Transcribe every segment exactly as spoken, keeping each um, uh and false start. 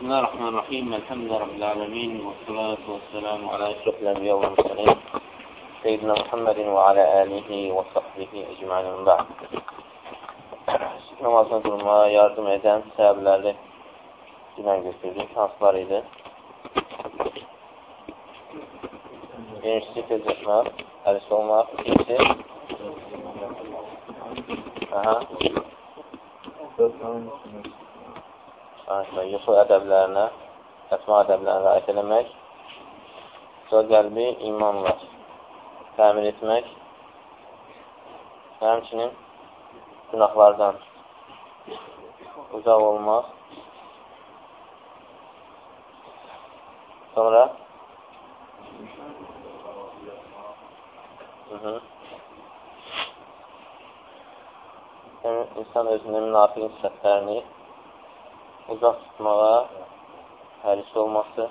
Bismillahirrahmanirrahim. Elhamdülillahirrahmanirrahim. Və salatu və selamu alə əşrafil ənbiya və mursalin. Seyyidina Muhammedin və alə alihi və sahbihi ecmaîn. Ba'd. Namazını qılmağa yardım edən səbəbləri dinən götürdük. Hansılar idi? Birincisi tez etmək, həris olmaq. İkincisi Aha. Yuxu ədəblərinə, əsma ədəblərinə rəayət eləmək, sonra qəlbi imanla təmin etmək və həmçinin günahlardan uzaq olmaq, sonra Hı -hı. Yəni, insan özünün münafiq sifətlərini uzaq tutmağa həris olması.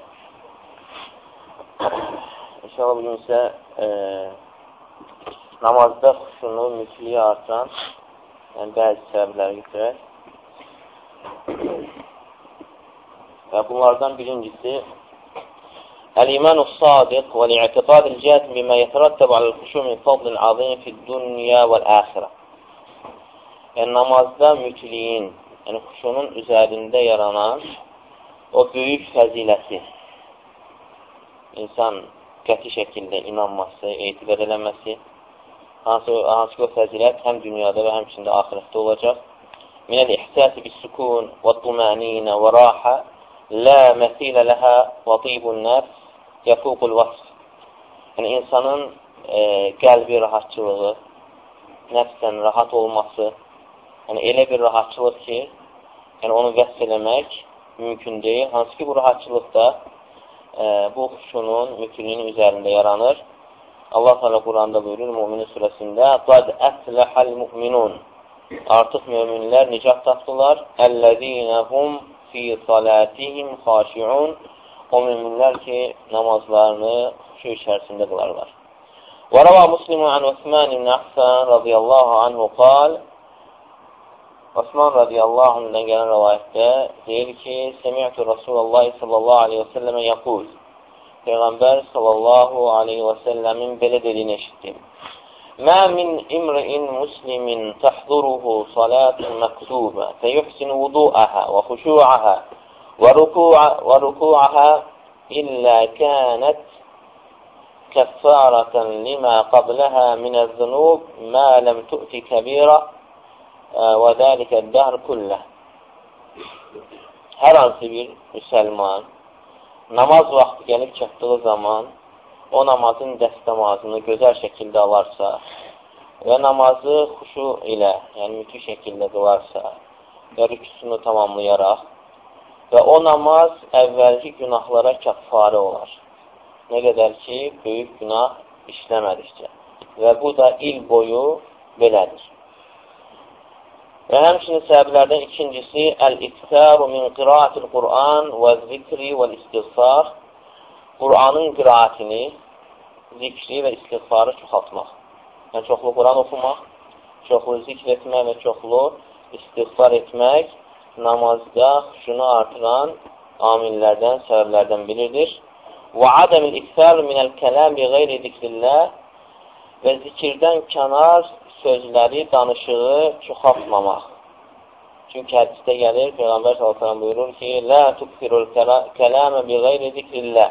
İnşallah bugün isə e, namazda xuşunu, mütliyi artıran yəni bəzi səbəbləri götürək. Və bunlardan birincisi Əl-İmanu s-sadiq və l-i'tiqadil cəzm bimə yetərattəb aləl-xuşu min fadlin azim fid-dünya vəl-əxirə. Yəni, namazda mütliyin, yəni xuşunun üzərində yaranan o böyük fəziləti, insan qəti şəkildə inanması, etiqad eləməsi, hansı, hansı ki o fəzilət həm dünyada və həmçində ahirətdə olacaq. Minəl-ihsəsi bis-sukun və tuməninə və rahə lə məsilə ləhə və tibun nəfs yəfuqul vasf. Yəni, insanın e, qəlbi rahatçılığı, nəfsən rahat olması, yəni elə bir rahatçılıq ki, yəni onu vəsf eləmək mümkün deyil. Hansı ki, bu rahatçılıqda e, bu xuşunun, mütliyin üzərində yaranır. Allah Teala Quranda buyurur, Müminin surəsində Qad əfləhəl müminun. Artıq müminlər nicat tapdılar. Əlləzinəhum fi salatihim xaşiun. O müminlər ki, namazlarını xuşu içərisində qılarlar. Və rəva Müslimun an Osman ibn Affan radiyallahu anhu qal Osman radiyallahu anhudan gələn rəvayətdə deyir ki, Semi'tu Rasulullah sallallahu aleyhi və səlləmə yəqul. Peyğəmbər sallallahu aleyhi və səlləmin belə dediyini eşitdim. Mə min imri'in muslimin təhduruhu salatun məktubə fəyuhsinu vudu'əhə və xuşu'əhə və ruku'əhə illə kənət kəffərətən limə qabləhə minəz-zunub mə ləm tu'ti kəbirə və dəlikə dəhr kullə. Hər hansı bir müsəlman namaz vaxtı gəlib çatdığı zaman o namazın dəstəmazını gözəl şəkildə alarsa və namazı xuşu ilə, yəni müthiş şəkildə qılarsa və rüküsünü tamamlayaraq və o namaz əvvəlki günahlara kəffarə olar. Nə qədər ki, böyük günah işləmədikcə. Və bu da il boyu belədir. Və həmçinin səbəblərdən ikincisi Əl-İktəru min qiraətil Qur'an və zikri və istiğfar. Qur'anın qiraətini, zikri və istiğfarı çoxaltmaq. Yəni, çoxlu Qur'an oxumaq, çoxlu zikr etmək və çoxlu istiğfar etmək namazda xuşunu artıran amillərdən, səbəblərdən biridir. Və adəmil iktəru minəl kələm bi qeyri zikrillah və zikirdən kənar sözləri, danışığı çoxaltmamaq. Çünki hədisdə gəlir, Peyğəmbər sallallahu əleyhi və səlləm buyurur ki, Lə tukfirul kələmə bi qeyri zikrillah.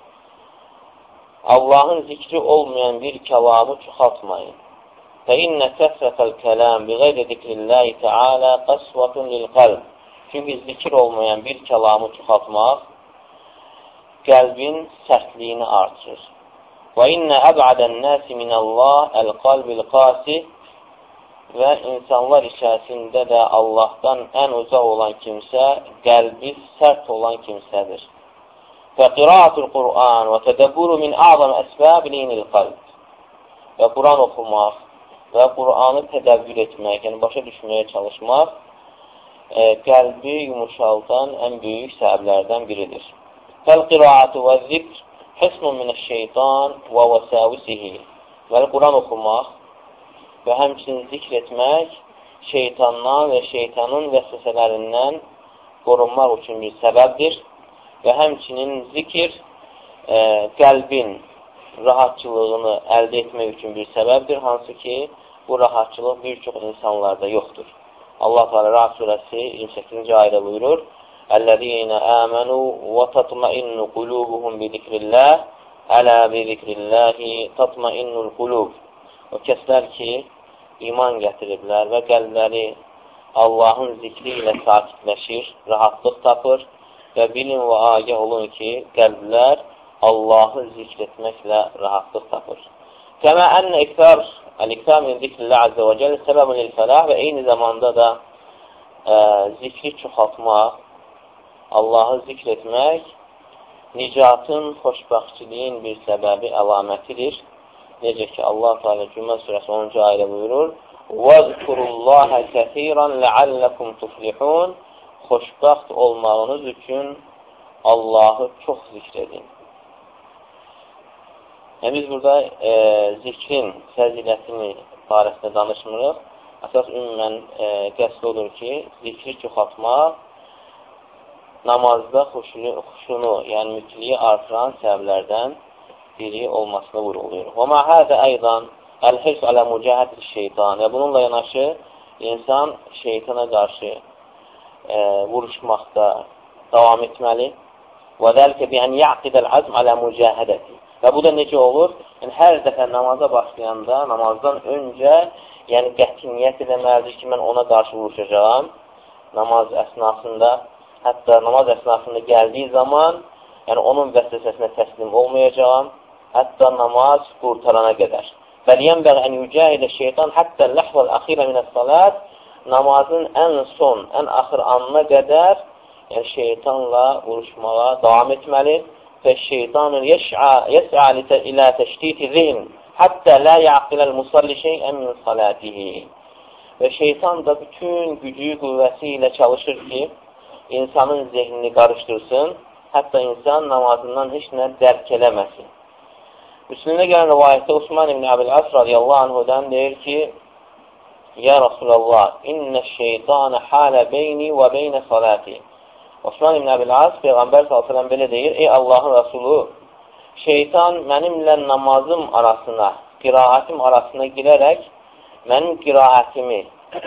Allahın zikri olmayan bir kəlamı çoxaltmayın. Fə innə kəsrətəl kələm bi qeyri zikrillahi teala qasvatun lil qalb. Çünki zikir olmayan bir kəlamı çoxaltmaq qəlbin sərtliyini artırır. Və innə əb'adən nəsi minəllah əl-qalbil qasi. Və insanlar içərisində də Allahdan ən uzaq olan kimsə, qəlbi sərt olan kimsədir. Və qiraatul Qur'an və tədəbburu min azam əsbəb linil qalb. Və Qur'an oxumaq və Qur'anı tədəbbür etmək, yəni başa düşməyə çalışmaq, e, qəlbi yumuşaldan ən böyük səbəblərdən biridir. Fəl-qiraatu və zikr hısnun minəş-şeytan və vəsavisihi. Və Qur'an oxumaq və həmçinin zikr etmək şeytandan və şeytanın vəsvəsələrindən qorunmaq üçün bir səbəbdir. və həmçinin zikir e, qəlbin rahatçılığını əldə etmək üçün bir səbəbdir, hansı ki, bu rahatçılıq bir çox insanlarda yoxdur. Allah Teala Ra'd surəsi iyirmi səkkizinci ayədə buyurur: "Ellezîne âmenû və tatmainnu qulûbuhum bi zikrillah, ələ bi zikrillahi tatmainnul qulûb." O kəslər ki, iman gətiriblər və qəlbləri Allahın zikri ilə sakitləşir, rahatlıq tapır və bilin və agah olun ki, qəlblər Allahı zikr etməklə rahatlıq tapır. Kəmə ənə iktar, əl-iktar min zikrillah azze və cəl səbəbun il-fəlah və eyni zamanda da ə, zikri çoxaltmaq, Allahı zikr etmək nicatın, xoşbəxtçiliyin bir səbəbi əlamətidir. Necə ki, Allah Teala Cümə surəsi onuncu ayədə buyurur: "Vəzkurullaha kəsiran lealləkum tuflihun." Xoşbəxt olmağınız üçün Allahı çox zikr edin. Yəni, biz burada e, zikrin fəzilətini barəsində danışmırıq. Əsas ümumən e, qəsd odur ki, zikri çoxaltmaq namazda xuşunu, xuşunu yəni mütliyi artıran səbəblərdən biri olmasına vurulur. Və mə hədə əydan əl-hirs alə mücahidət şeytan. Və bununla yanaşı insan şeytana qarşı e, vuruşmaqda davam etməli. Və dəlikə bi ən ya'qidəl azm alə mücahidəti. Və bu da necə olur? Yəni, hər dəfə namaza başlayanda, namazdan öncə, yəni qəti niyyət eləməlidir ki, mən ona qarşı vuruşacağam. Namaz əsnasında, hətta namaz əsnasında gəldiyi zaman, yəni onun vəsvəsəsinə təslim olmayacağam, hətta namaz qurtarana qədər. Bəliyən bəq ən yücəhidə şeytan, hətta ləhvəl əxirə minəs salat, namazın ən son, ən axır anına qədər, yəni şeytanla vuruşmağa davam etməli. فالشيطان يسعى يسعى إلى تشتيت الذهن حتى لا يعقل المصلي شيئا من صلاته. Və şeytan da bütün gücü, qüvvəsi ilə çalışır ki, insanın zehnini qarışdırsın, hətta insan namazından heç nə dərk eləməsin. Müslimdə gələn rivayətdə Osman ibn Əbil-As radiyallahu anhudan deyir ki, Ya Rasulallah, innə şeytanə halə beyni və beynə salati. Osman ibn Əbil-As, Peyğəmbər sallallahu əleyhi və səlləm belə deyir: Ey Allahın Rəsulu, şeytan mənimlə namazım arasına, qiraətim arasına girərək mənim qiraətimi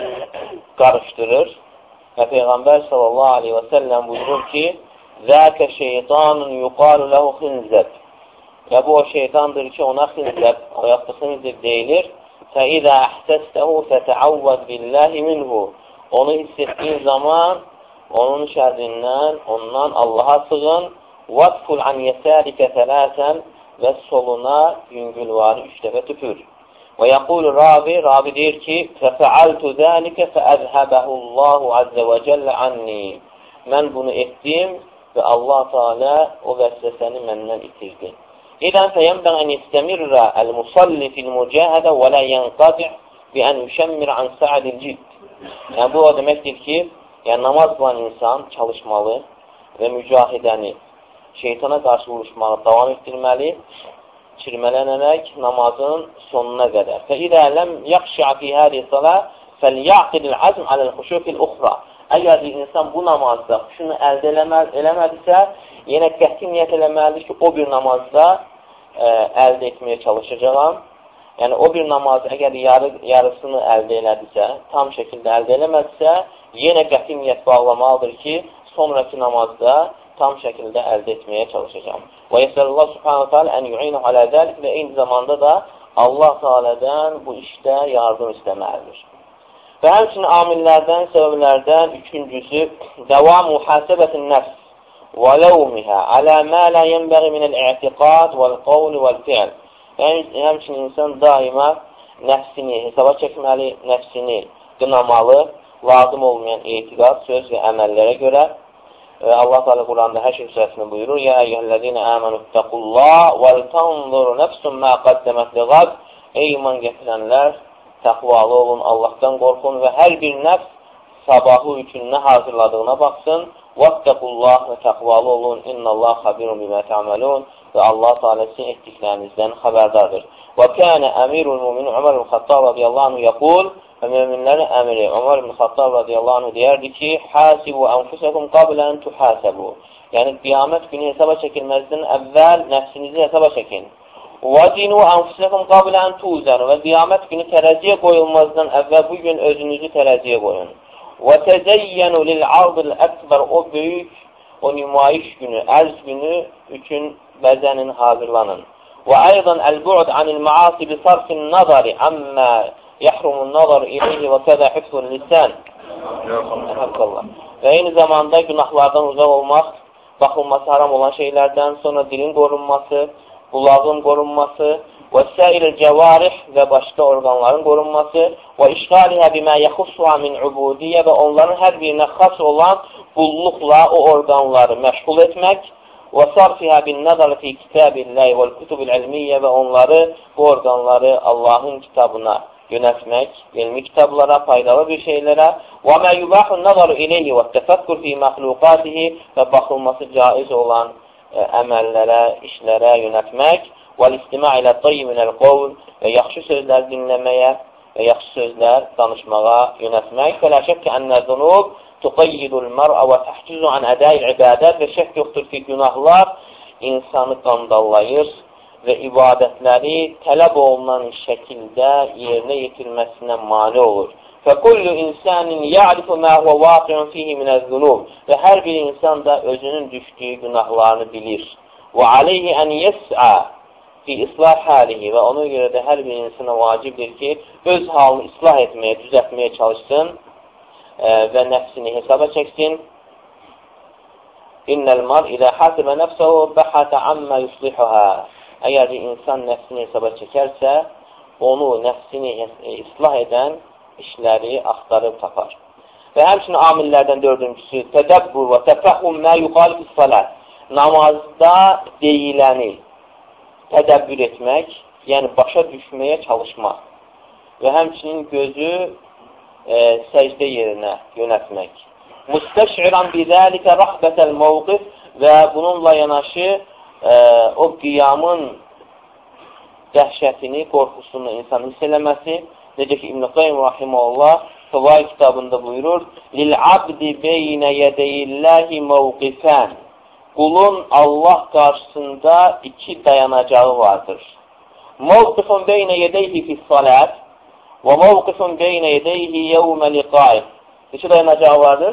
qarışdırır və Peyğəmbər sallallahu əleyhi və səlləm buyurur ki: Zəkə şeytanun yuqalu ləhu xinzəb. Və bu o şeytandır ki, ona xinzəb, o yaxud xinzəb deyilir. Fəidə əhsəstəhu fətəavvəd billahi minhu. Onu hiss etdiyin zaman onun şərrindən, ondan Allaha sığın. Vətful an yəsərikə fələsən və soluna yüngülvarı üç dəfə tüpür. Və yəqulu Rabi, Rabi deyir ki, fəfəaltu zəlikə fəəzhəbəhullahu azzə və cəllə anni. Mən bunu etdim və Allah Teala o vəsvəsəni məndən itirdi. İdən fəyənbəq ən istəmirrə əl-musalli fil-mücəhidə və lə yənqadiq bi ən yüşəmmir an səadil cidd. Yəni, bu o deməkdir ki, yəni namaz qılan insan çalışmalı və mücahidəni, şeytana qarşı vuruşmağı davam etdirməli, çirmələnərək namazın sonuna qədər. فَإِذَا لَمْ يَخْشَعْ فِي هَذِهِ الصَّلَاةِ فَلْيَعْقِدِ الْعَزْمَ عَلَى الْخُشُوعِ فِي الْأُخْرَى. Əgər insan bu namazda şunu əldə eləməz, eləmədisə, yenə qəti niyyət eləməlidir ki, o bir namazda ə, əldə etməyə çalışacağam. Yəni, o bir namaz əgər yarı, yarısını əldə elədisə, tam şəkildə əldə eləmədisə, yenə qəti niyyət bağlamalıdır ki, sonraki namazda tam şəkildə əldə etməyə çalışacağım. Və yəsəlullah subhanahu ta'ala ən yu'inu alə zəlik və eyni zamanda da Allah Teala'dan bu işdə yardım istəməlidir. Və həmçinin amillərdən, səbəblərdən üçüncüsü, dəvam mühasəbətin nəfs və ləvmihə alə mə lə yənbəği minəl-i'tiqad vəl-qavli vəl-fi'l. Yəni, həmçinin insan daima nəfsini hesaba çəkməli, nəfsini qınamalı, lazım olmayan etiqad, söz və əməllərə görə. Allah Teala Quranda Həşr surəsində buyurur: Ya eyyuhellezine amenu ittaqullah vel tanzur nefsun ma qaddemet liğad. Ey iman gətirənlər, təqvalı olun, Allahdan qorxun və hər bir nəfs sabahı üçün nə hazırladığına baxsın. Vattaqullah və təqvalı olun. İnnallah xabirun bimə tə'malun. Və Allah Teala sizin etdiklərinizdən xəbərdardır. Və kânə əmirul müminin Ömər ibn Xattab radiyallahu anhu yəqul. Və müminlərin əmiri Ömər ibn Xattab radiyallahu anhu deyərdi ki, Hasibu ənfusəkum qablə ən tuhasəbu. Yəni, qiyamət günü hesaba çəkilməzdən əvvəl nəfsinizi hesaba çəkin. وَزِنُوا أَنْفُسَكُمْ قَبْلَ أَنْ تُوزَنُوا Və qiyamət günü tərəziyə qoyulmazdan əvvəl bu gün özünüzü tərəziyə qoyun. وَتَزَيَّنُوا لِلْعَرْضِ الْأَكْبَرِ O böyük, o nümayiş günü, ərz günü üçün bəzənin, hazırlanın. وَأَيْضًا الْبُعْدِ عَنِ الْمَعَاصِ بِصَرْفِ النَّظَرِ عَمَّا يَحْرُمُ النَّظَرِ إِلَيْهِ وَكَذَا حِفْظُ اللِّسَانِ Və eyni zamanda günahlardan uzaq olmaq, baxılması haram olan şeylərdən, sonra dilin qorunması, qulağın qorunması, və səir-i cəvarih və başqa orqanların qorunması, və işğalihə bimə yəxussuha min ubudiyyə və onların hər birinə xas olan qulluqla o orqanları məşğul etmək, və sarfihə bin nəzarı fi kitabilləhi vəl kutubil ilmiyyə və onları, bu orqanları Allahın kitabına yönətmək, elmi kitablara, faydalı bir şeylərə və mə yubahun nəzaru ileyhi və təfəkkur fi məxluqatihi və baxılması caiz olan ə, əməllərə, işlərə yönətmək və istima ilə tayyi minəl qovl və yaxşı sözlər dinləməyə və yaxşı sözlər danışmağa yönətmək. Fələ şək ki, ənə zunub tuqayyidul mər'a və təhcizu an ədəyi ibadət və şək yoxdur ki, günahlar insanı qandallayır və ibadətləri tələb olunan şəkildə yerinə yetirməsinə mane olur. فَكُلُّ إِنْسَانٍ يَعْرِفُ مَا هُوَ وَاقِعٌ فِيهِ مِنَ الذُّنُوبِ Və hər bir insan da özünün düşdüyü günahlarını bilir. وَعَلَيْهِ أَنْ يَسْعَى فِي إِصْلَاحِ حَالِهِ Və ona görə də hər bir insana vacibdir ki, öz halını islah etməyə, düzəltməyə çalışsın e, və nəfsini hesaba çəksin. إِنَّ الْمَرْءِ إِذَا حَاسِبَ نَفْسَهُ بَحَثَ عَمَّا يُصْلِحُهَا Əgər insan nəfsini hesaba çəkərsə, onu nəfsini islah edən işləri axtarıb tapar. Və həmçinin amillərdən dördüncüsü, tədəbbür və təfəhum mə yuxalif salat. Namazda deyiləni tədəbbür etmək, yəni başa düşməyə çalışmaq. Və həmçinin gözü e, səcdə yerinə yönətmək. Müstəşiran bizəlikə rəhbətəl mövqif və bununla yanaşı e, o qiyamın dəhşətini, qorxusunu insan hiss eləməsi. Necə ki, İbn-i Qayyim Rahimullah Fəvai kitabında buyurur, Lil-abdi beynə yədeyilləhi mövqifən Qulun Allah qarşısında iki dayanacağı vardır. Mövqifun beynə yədeyhi fis-salət və mövqifun beynə yədeyhi yevmə liqaih İki dayanacağı vardır?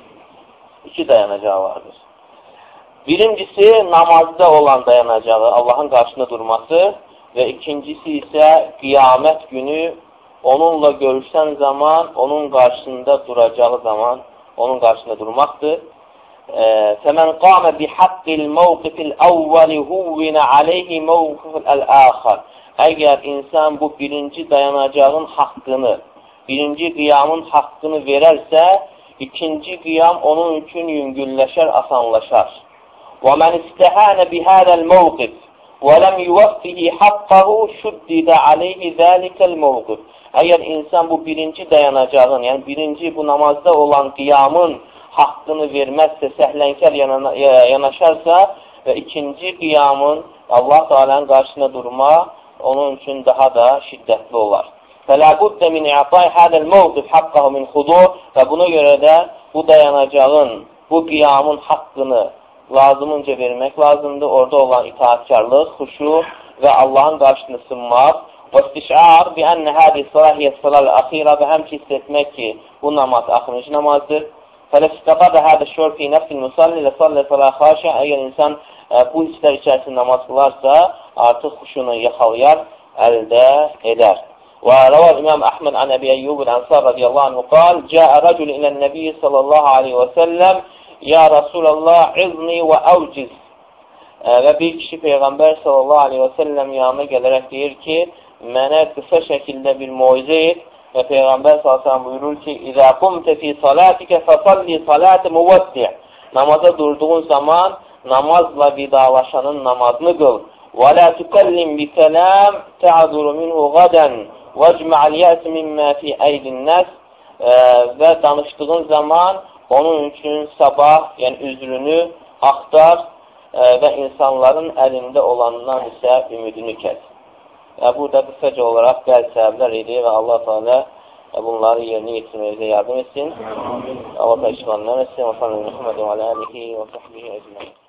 İki dayanacağı vardır. Birincisi, namazda olan dayanacağı, Allahın qarşısında durması və ikincisi isə qiyamət günü onunla görüşsən zaman, onun qarşısında duracağı zaman, onun qarşısında durmaqdır. فَمَنْ قَامَ بِحَقِّ الْمَوْقِفِ الْأَوَّلِ هُوِّنَ عَلَيْهِ مَوْقِفِ الْآخَرِ Əgər insan bu birinci dayanacağın haqqını, birinci qiyamın haqqını verərsə, ikinci qiyam onun üçün yüngülləşər, asanlaşar. وَمَنْ اِسْتَهَانَ بِهَذَا الْمَوْقِفِ وَلَمْ يُوَفِّهِ حَقَّهُ شُدِّدَ عَلَيْهِ ذَٰلِكَ الْمَوْقِفِ Əgər insan bu birinci dayanacağın, yəni birinci bu namazda olan qiyamın haqqını verməzsə, səhlənkər yanaşarsa və ikinci qiyamın Allah Teala'nın qarşısına durma onun üçün daha da şiddətli olar. فَلَا بُدَّ مِنْ اِعْطَيْ هَذَا الْمَوْقِفِ حَقَّهُ مِنْ خُضُوعِ Və buna görə də bu dayanacağın, bu qiyamın haqqını lazımınca vermək lazımdır. Orada olan itaatkarlıq, xuşu və Allahın qarşısını sınmaq və istişar bi ənə hədi salahiyyə salal axira və həm ki hiss etmək ki, bu namaz axırıncı namazdır. Fələstəqadə hədə şör fi nəfsil müsalli ilə sallə salə xaşə Əgər insan ə, bu hisslər içərisində namaz qılarsa, artıq xuşunu yaxalayar, əldə edər. Və rəvəz İmam Əhməd ən Əbi Əyyub el-Ənsar radiyallahu anhu qal, Cəə rəcul ilə nəbi sallallahu aleyhi və səlləm Ya Rasulallah, izni və əvciz Və bir kişi Peyğəmbər sallallahu aleyhi və səlləm yanına gələrək deyir ki, mənə qısa şəkildə bir muizə et və Peyğəmbər sallallahu aleyhi və səlləm buyurur ki, İzə qumtə fi salatikə fəsalli salati muvəssi' Namaza durduğun zaman namazla vidalaşanın namazını qıl. Və la tukallim bi kəlam ta'zuru minhu qadan vəcmə'al yəs mimmə fi əydin nəs Və danışdığın zaman onun üçün sabah, yəni üzrünü axtar və insanların əlində olandan isə ümidini kəs. Və burada qısaca olaraq qəl səbəblər idi və Allah Teala və bunları yerinə yetirməyizə yardım etsin. Allah da işğalını etsin. Və sallallahu aleyhi və səlləm və alihi və səhbihi ecmaîn.